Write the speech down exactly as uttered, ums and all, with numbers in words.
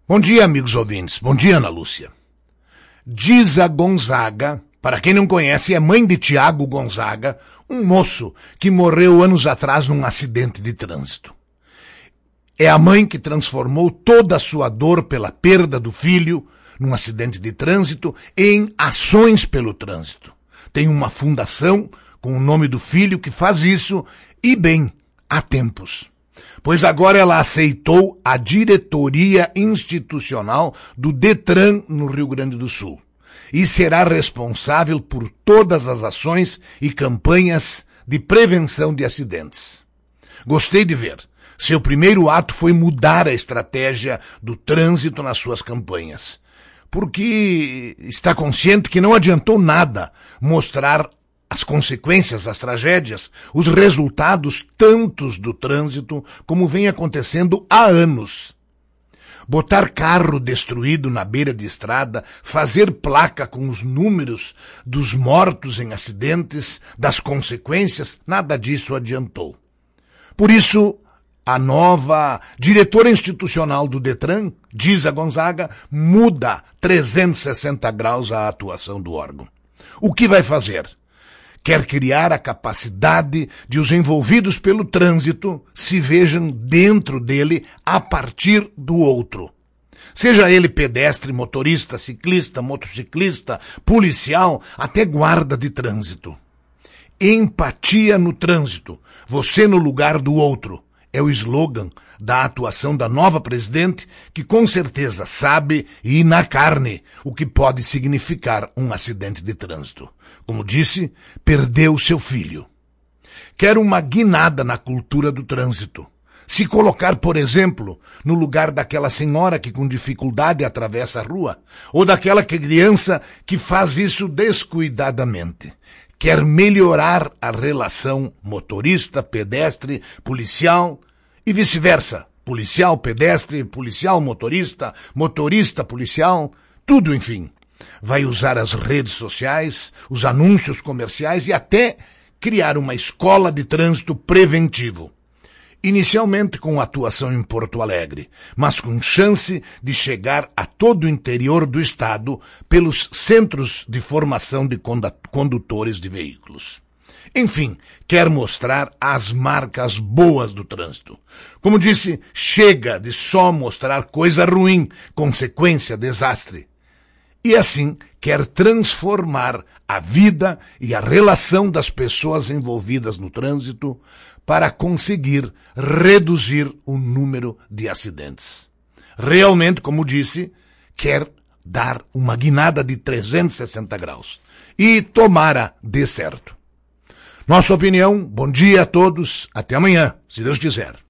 Bom dia, amigos ouvintes. Bom dia, Ana Lúcia. Disa Gonzaga, para quem não conhece, é mãe de Tiago Gonzaga, um moço que morreu anos atrás num acidente de trânsito. É a mãe que transformou toda a sua dor pela perda do filho num acidente de trânsito em ações pelo trânsito. Tem uma fundação com o nome do filho que faz isso, e bem, há tempos. Pois agora ela aceitou a diretoria institucional do Detran no Rio Grande do Sul e será responsável por todas as ações e campanhas de prevenção de acidentes. Gostei de ver. Seu primeiro ato foi mudar a estratégia do trânsito nas suas campanhas, porque está consciente que não adiantou nada mostrar as consequências, as tragédias, os resultados tantos do trânsito como vem acontecendo há anos. Botar carro destruído na beira de estrada, fazer placa com os números dos mortos em acidentes, das consequências, nada disso adiantou. Por isso, a nova diretora institucional do Detran, Disa Gonzaga, muda trezentos e sessenta graus a atuação do órgão. O que vai fazer? Quer criar a capacidade de os envolvidos pelo trânsito se vejam dentro dele a partir do outro. Seja ele pedestre, motorista, ciclista, motociclista, policial, até guarda de trânsito. Empatia no trânsito, você no lugar do outro, é o slogan da atuação da nova presidente, que com certeza sabe e na carne o que pode significar um acidente de trânsito. Como disse, perdeu seu filho. Quer uma guinada na cultura do trânsito. Se colocar, por exemplo, no lugar daquela senhora que com dificuldade atravessa a rua, ou daquela criança que faz isso descuidadamente. Quer melhorar a relação motorista, pedestre, policial e vice-versa. Policial, pedestre, policial, motorista, motorista, policial, tudo enfim. Vai usar as redes sociais, os anúncios comerciais e até criar uma escola de trânsito preventivo. Inicialmente com atuação em Porto Alegre, mas com chance de chegar a todo o interior do estado pelos centros de formação de condutores de veículos. Enfim, quer mostrar as marcas boas do trânsito. Como disse, chega de só mostrar coisa ruim, consequência, desastre. E assim quer transformar a vida e a relação das pessoas envolvidas no trânsito para conseguir reduzir o número de acidentes. Realmente, como disse, quer dar uma guinada de trezentos e sessenta graus. E tomara dê certo. Nossa opinião, bom dia a todos, até amanhã, se Deus quiser.